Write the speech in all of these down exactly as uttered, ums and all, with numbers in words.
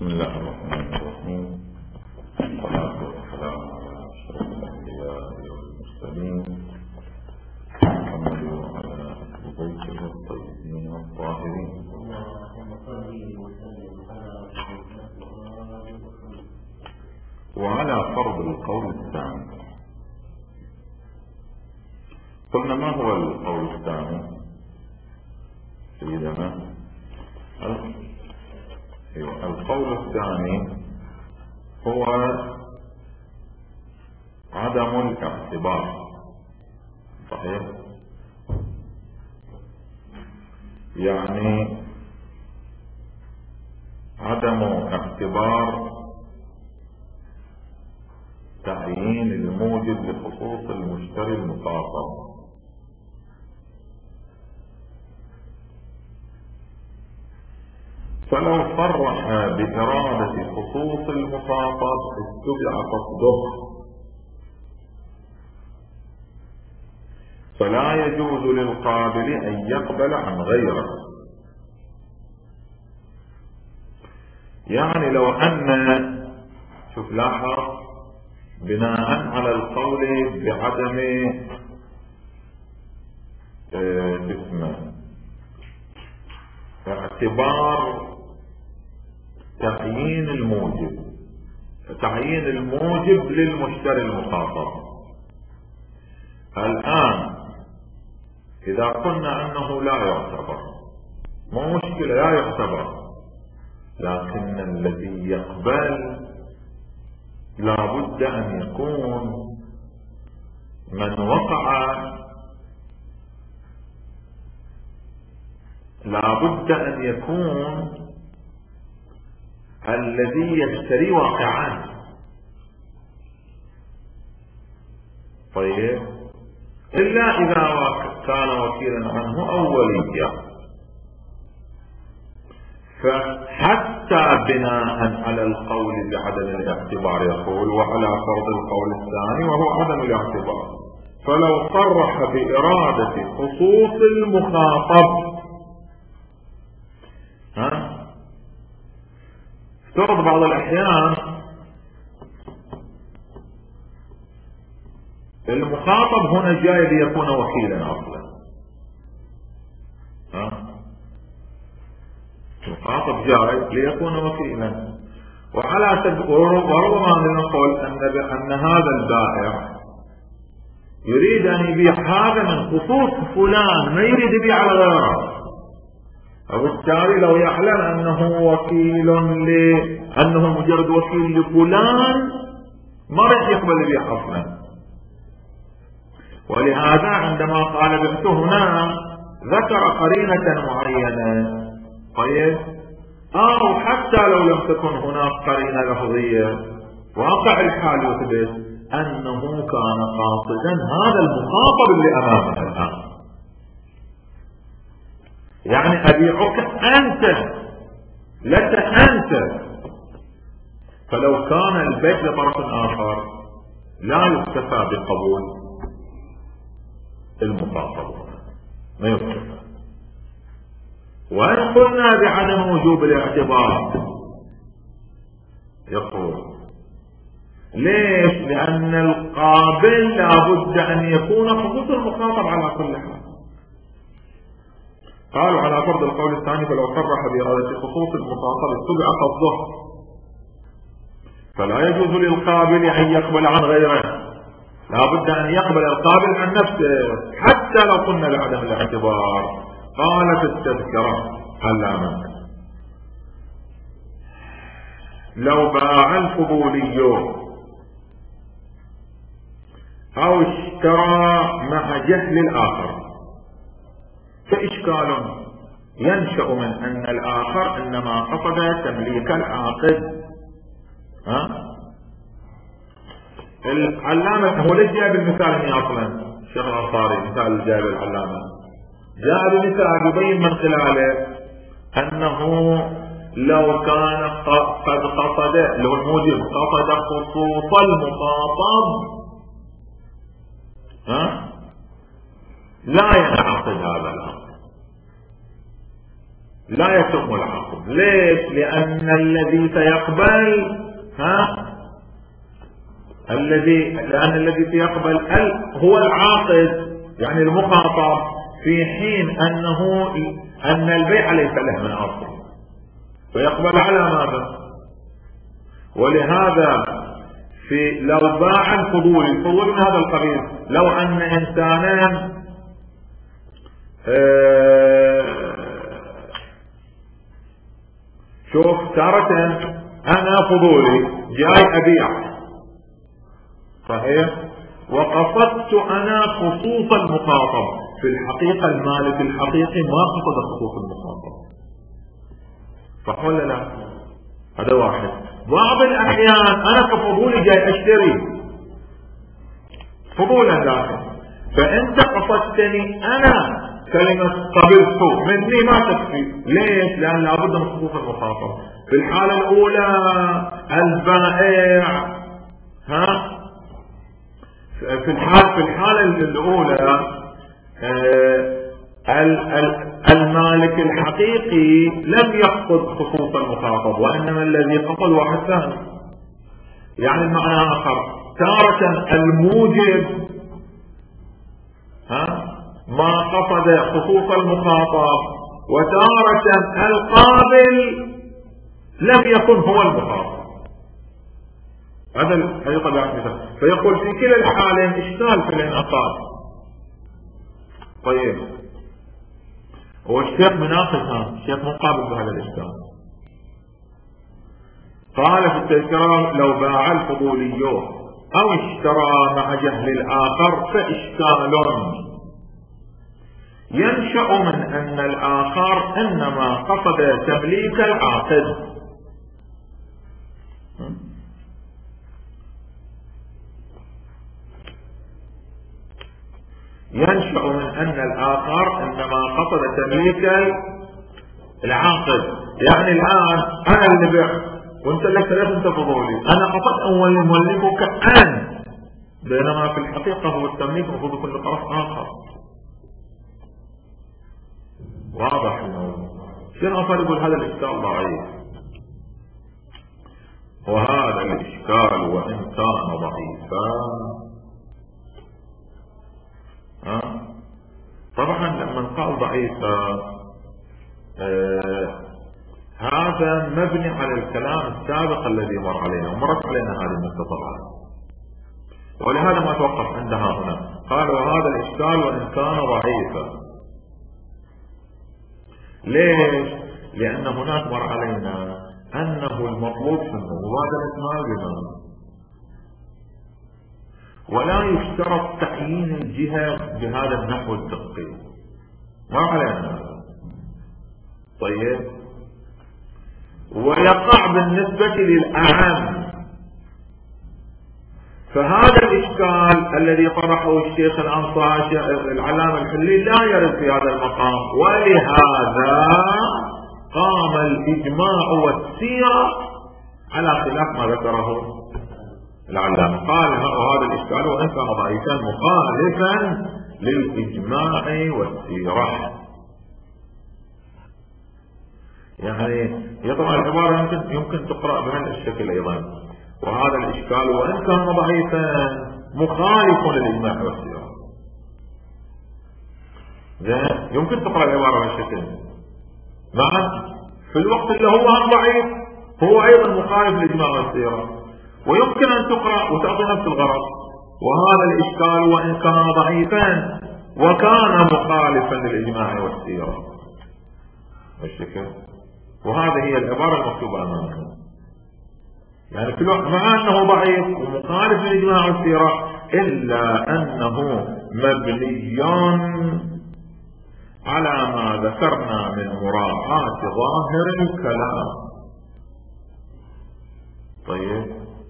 بسم الله الرحمن الرحيم. والصلاة والسلام على أشرف الأنبياء والمرسلين محمد وعلى أهل بيته الطيبين الطاهرين. وعلى فرض القول الثاني. قلنا ما هو القول الثاني سيدنا؟ القول الثاني هو عدم الاعتبار. صحيح؟ يعني عدم اعتبار تعيين الموجب لخصوص المشتري المخاطب. فلو صرح بإرادة خصوص المخاطب اتبع قصده، فلا يجوز للقابل أن يقبل عن غيره. يعني لو أن شوف لاحظ بناء على القول بعدم اه اسمه اعتبار تعيين الموجب تعيين الموجب للمشتري المخاطب. الآن إذا قلنا أنه لا يعتبر، مو مشكلة لا يعتبر، لكن الذي يقبل لا بد أن يكون من وقع لا بد أن يكون الذي يشتري واقعا. طيب إلا إذا كان وكيلا عنه أو وليا. فحتى بناء على القول بعدم الاعتبار يقول وعلى فرض القول الثاني وهو عدم الاعتبار. فلو صرح بإرادة خصوص المخاطب، ها افترض بعض الأحيان المخاطب هنا جاي ليكون وكيلا أصلا، ها المخاطب جاي ليكون وكيلا، وعلى سبيل وربما نقول أن أن هذا البائع يريد أن يبيع هذا من خصوص فلان، ما يريد يبيع على غيره. وبالتالي لو يعلم أنه وكيل لأنه مجرد وكيل لفلان ما راح يقبل يبيع أصلا. ولهذا عندما قال بعته هنا ذكر قرينة معينة. طيب أو حتى لو لم تكن هناك قرينة لفظية، واقع الحال يثبت أنه كان قاصدا هذا المخاطب اللي أمامه الآن. يعني أبيعك أنت لك أنت. فلو كان البيع لطرف آخر لا يكتفى بقبول المخاطب، ما يكتفى. وإن قلنا بعدم وجوب الاعتبار يقول ليش؟ لأن القابل لابد أن يكون خصوص المخاطب على كل حال. قالوا على فرض القول الثاني فلو صرح بإرادة خصوص المخاطب اتبع قصده، فلا يجوز للقابل أن يقبل عن غيره. لا بد أن يقبل القابل عن نفسه حتى لو قلنا بعدم الاعتبار. قالت التذكرة علامة لو باع الفضولي أو اشترى مع جهل الآخر، فإشكال ينشأ من أن الآخر إنما قصد تمليك العاقد. ها العلامة هو ليش جاء بالمثال هنا أصلا؟ الشيخ الأنصاري مثال جاء بالعلامة جاء بمثال يبين من خلاله أنه لو كان قد قصد لو الموجب قصد خصوص المخاطب ها لا ينعقد هذا الأمر، لا يتم العقد. ليش؟ لأن الذي سيقبل ها الذي لأن الذي سيقبل هو العاقد يعني المخاطب، في حين أنه أن البيع ليس له من أصل، فيقبل على ماذا؟ ولهذا في لو باع الفضول الفضول من هذا القبيل، لو أن إنسانا آه شوف تارة أنا فضولي جاي أبيع صحيح، وقصدت أنا خصوص المخاطب، في الحقيقة المالك الحقيقي ما قصد خصوص المخاطب، صح ولا لا؟ هذا واحد. بعض الأحيان أنا كفضولي جاي أشتري فضولا لكن، فأنت قصدتني أنا كلمة قبلت مني ما تكفي، ليش؟ لأن لابد من خصوص المخاطب. في الحالة الأولى البائع ها في الحال في الحالة الأولى المالك الحقيقي لم يقصد خصوص المخاطب، وإنما الذي قصد واحد ثاني. يعني المعنى آخر، تارة الموجب ها ما قصد خصوص المخاطب، وتارة القابل لم يكن هو المخاطب. هذا هذه طبيعة مثال. فيقول في كلا الحالين اشكال في الانعقاد. طيب هو الشيخ مناقض، الشيخ مقابل بهذا الاشكال. قال في التذكرة لو باع الفضولي او اشترى مع جهل الاخر فاشكال ينشأ من ان الاخر انما قصد تمليك العاقد، ينشأ من أن الآخر إنما قصد تمليك العاقد. يعني الآن أنا اللي بعت وأنت اللي اشتريت أنت فضولي، أنا قصدت أول مملكك أن، بينما في الحقيقة هو التمليك المفروض يكون لطرف آخر. واضح إنه شنو آخر يقول هذا الإشكال ضعيف، وهذا الإشكال وإن كان ضعيفا أه؟ طبعا لما قال ضعيفة آه هذا مبني على الكلام السابق الذي مر علينا، ومرت علينا هذه النقطة طبعا، ولهذا ما توقف عندها هنا. قال وهذا الإشكال وإن كان ضعيفا. ليش؟ لأن هناك مر علينا أنه المطلوب في المبادرة مالنا، ولا يشترط تعيين الجهة بهذا النحو الدقي، ما علينا. طيب ويقع بالنسبة للأعم، فهذا الإشكال الذي طرحه الشيخ الأنصاري العلامة الحلي لا يرد في هذا المقام، ولهذا قام الإجماع والسيرة على خلاف ما ذكره العلامة. قال هذا الإشكال وإن كان ضعيفا مخالفا للإجماع والسيرة. يعني يطبع العبارة يمكن, يمكن تقرأ بهذا الشكل أيضا، وهذا الإشكال وإن كان ضعيفا مخالف للإجماع والسيرة. يمكن تقرأ العبارة بهذا الشكل، نعم في الوقت اللي هو ضعيف هو أيضا مخالف للإجماع والسيرة، ويمكن أن تقرأ وتعطي نفس الغرض، وهذا الإشكال وإن كان ضعيفا وكان مخالفا للإجماع والسيرة بالشكل. وهذه هي العبارة المكتوبة أمامنا، يعني في الوقت مع أنه ضعيف ومخالف للإجماع والسيرة إلا أنه مبني على ما ذكرنا من مراعاة ظاهر الكلام. طيب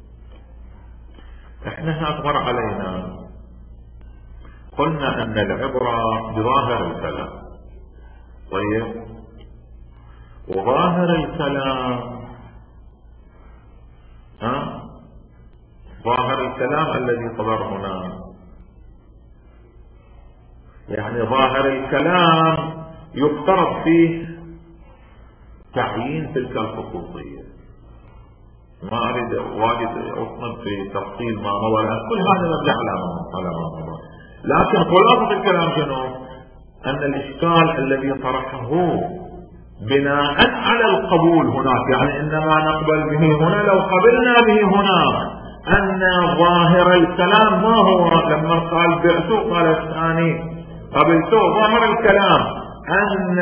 احنا هناك مر علينا قلنا ان العبرة بظاهر الكلام. طيب وظاهر الكلام ها ظاهر الكلام الذي صدر هنا، يعني ظاهر الكلام يفترض فيه تعيين تلك الخصوصية. ما أريد واجد أصنب في تفصيل ما مضى، كل هذا مبني على ما مضى، لكن خلاصة الكلام شنو؟ أن الإشكال الذي طرحه بناء على القبول هناك، يعني إنما نقبل به هنا لو قبلنا به هنا أن ظاهر الكلام ما هو لما قال بعثوا قال الثاني قبلتوا، ظاهر الكلام أن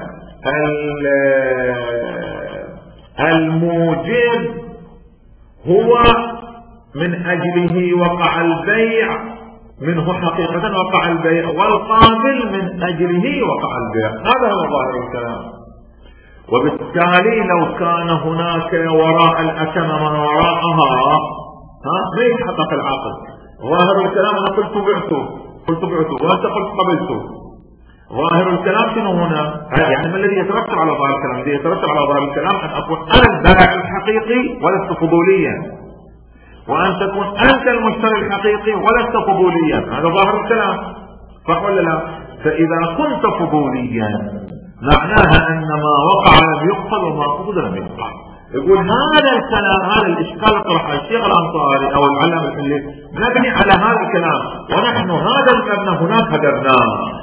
الموجب هو من أجله وقع البيع، منه حقيقة وقع البيع، والقابل من أجله وقع البيع، هذا هو ظاهر الكلام. وبالتالي لو كان هناك وراء الأكمة ما وراءها ها ما يتحقق العقل. ظاهر الكلام أنا قلت بعته قلت بعته وأنت قلت قبلته، ظاهر الكلام شنو هنا؟ يعني ما الذي يترتب على ظاهر الكلام؟ الذي يترتب على ظاهر الكلام أن أكون أنا البائع الحقيقي ولست فضوليا، وأن تكون أنت المشتري الحقيقي ولست فضوليا، هذا ظاهر الكلام، صح ولا لا؟ فإذا كنت فضوليا معناها أن ما وقع لم يقبل وما قبل لم يقبل. يقول هذا الكلام، هذا الإشكال طرح الشيخ الأنصاري أو العلم الحلي مبني على هذا الكلام، ونحن هذا المبنى هناك هدرناه،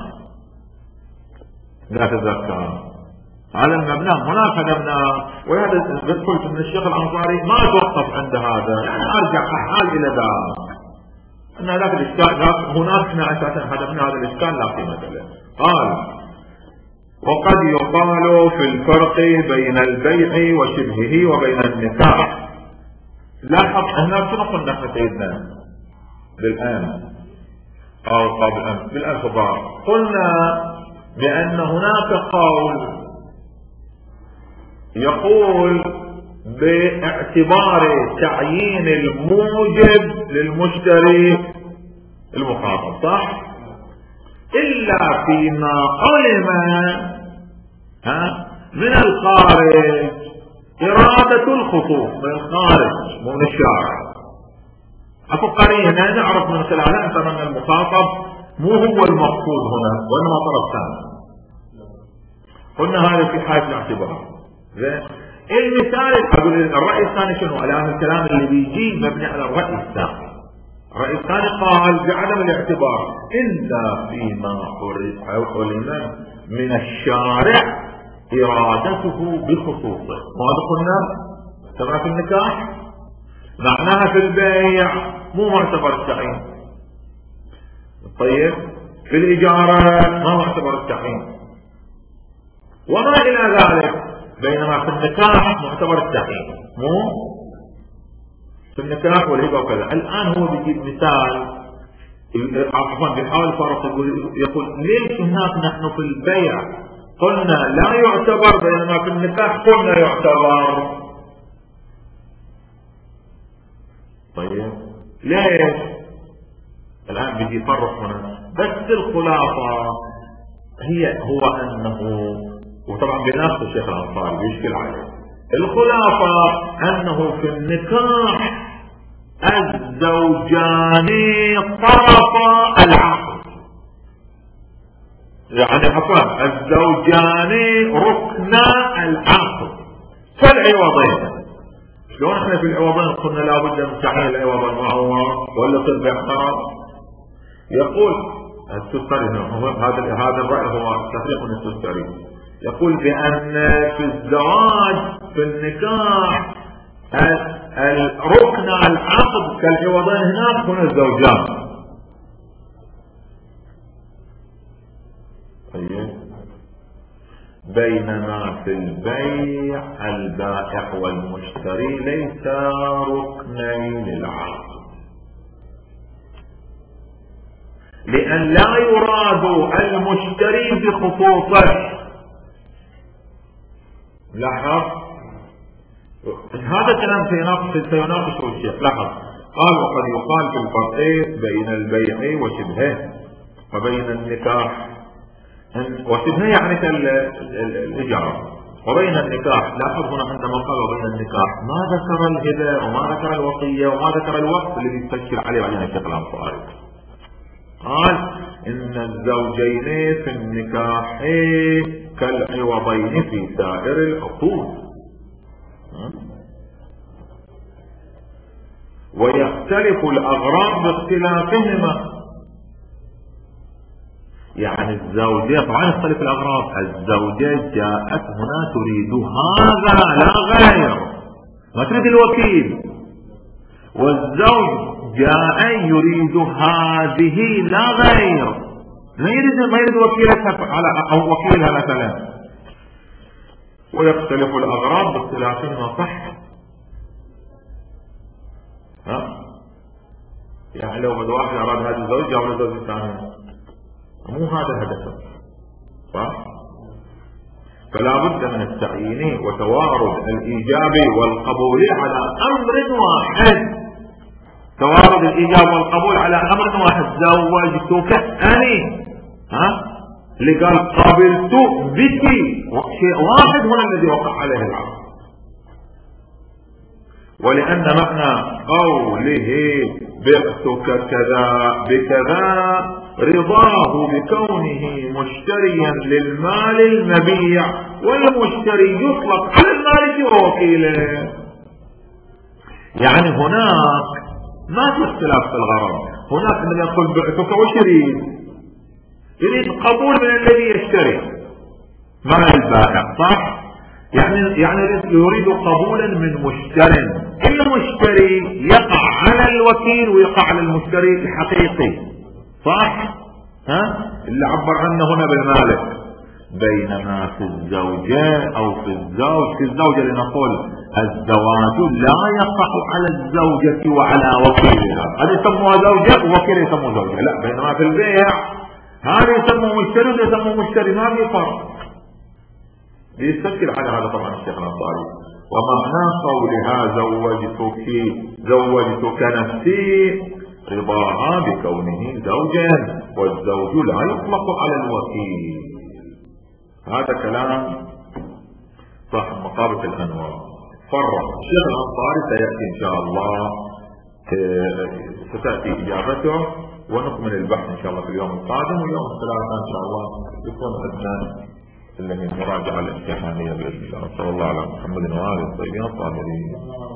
لا تتذكر على المبنى هناك هدرناه. وهذا قلت من الشيخ الأنصاري ما توقف عند هذا، أرجع أحال إلى ذا أن هذاك الإشكال هناك احنا أساسا هدرنا هذا الإشكال لا قيمة له. قال وقد يقال في الفرق بين البيع وشبهه وبين النكاح. لاحظ هنا شنو قلنا احنا سيدنا بالآن أو قبل أمس بالأخبار، قلنا بأن هناك قول يقول باعتبار تعيين الموجب للمشتري المخاطب، صح؟ إلا فيما علم ها من الخارج إرادة الخصوص، من الخارج مو من الشارع. أكو قرينة نعرف من خلالها أنت من المخاطب مو هو المقصود هنا وإنما طرف ثاني. قلنا هذا في حالة الاعتبار. زين المثال أقول الرأي الثاني شنو؟ الآن الكلام اللي بيجي مبني على الرأي الثاني. الرأي الثاني قال بعدم الاعتبار إلا فيما علم من الشارع إرادته بخصوصه. ماذا قلنا؟ تبع في النكاح معناها في البيع مو معتبر التعيين. طيب في الإجارة ما معتبر التعيين وما إلى ذلك، بينما في النكاح معتبر التعيين مو في النكاح والهبة وكذا. الآن هو بيجيب مثال عفوا بيحاول الفارق يقول يقول ليش هناك نحن في البيع قلنا لا يعتبر بينما في النكاح قلنا يعتبر؟ طيب ليش؟ الآن بيجي يفرق هنا، بس الخلاصة هي هو أنه وطبعا بنفس الشيخ الأنصاري بيشكل عليه. الخلاصة أنه في النكاح الزوجان طرفا العقد، يعني عفوا الزوجان ركنا العقد فالعوضين. شلون احنا في العوضين قلنا لابد من تعيين العوض المعوض ولا تربع خراب؟ يقول السستري هذا هذا الرأي هو تفريق من السستري، يقول بأن في الزواج في النكاح الركن العقد كالعوضين هناك هنا الزوجان. طيب بينما في البيع البائع والمشتري ليس ركنين للعقد، لأن لا يراد المشتري بخصوصه. لاحظ هذا كلام سيناقش سيناقشه الشيخ. لاحظ قال وقد يقال في الفرق بين البيع وشبهه وبين النكاح، وشبهه يعني الإجارة وبين النكاح. لاحظ هنا عندما قال وبين النكاح ما ذكر الهبة وما ذكر الوصية وما ذكر الوقت اللي بيتفكر عليه بعدين الشيخ الأنصاري. قال إن الزوجين في النكاح كالعوضين في سائر العقود. ويختلف الأغراض باختلافهما. يعني الزوجة طبعا يختلف الأغراض. الزوجة جاءت هنا تريد هذا لا غير، ما تريد الوكيل. والزوج جاء يريد هذه لا غير، ما يريد ما يريد وكيلتها على او وكيلها مثلا. ويختلف الاغراض باختلافهما. صح. ها يعني لو بده واحد اراد هذا الزوج او الزوج الثاني، مو هذا هدفه. صح. فلا بد من التعيين وتوارد الايجاب والقبول على امر واحد. توارد الايجاب والقبول على امر واحد. زوجتك اني، ها اللي قال قبلت بك، شيء واحد هنا الذي وقع عليه العقد. ولان معنى قوله بعتك كذا بكذا رضاه بكونه مشتريا للمال المبيع، والمشتري يطلق على المالك ووكيله. يعني هناك ما في اختلاف في الغرض. هناك من يقول بعتك وش يريد؟ يريد قبول من الذي يشتري مع البائع. صح. يعني يعني يريد قبولا من مشتر. المشتري يقع على الوكيل ويقع على المشتري الحقيقي. صح. ها اللي عبر عنه هنا بالمالك. بينما في الزوجة او في الزوج، في الزوجة لنقول الزواج لا يقع على الزوجة وعلى وكيلها. هذا يسموها زوجة ووكيل يسموه زوجة. لا. بينما في البيع هذا يسموه مشتري وهذا يسموه مشتري، ما في فرق. بيستشكل على هذا طبعا الشيخ الأنصاري. ومعنى قولها زوجتك زوجتك نفسي رضاها بكونه زوجا، والزوج لا يطلق على الوكيل. هذا كلام صاحب مقابة الأنوار. فرق الشيخ الأنصاري سيأتي إن شاء الله، ستأتي إجابته ونكمل البحث إن شاء الله في اليوم القادم. واليوم الثلاثاء إن شاء الله يكون عندنا اللي هي المراجعة الامتحانية بإذن الله. صلى الله على محمد وآله الطيبين الطاهرين.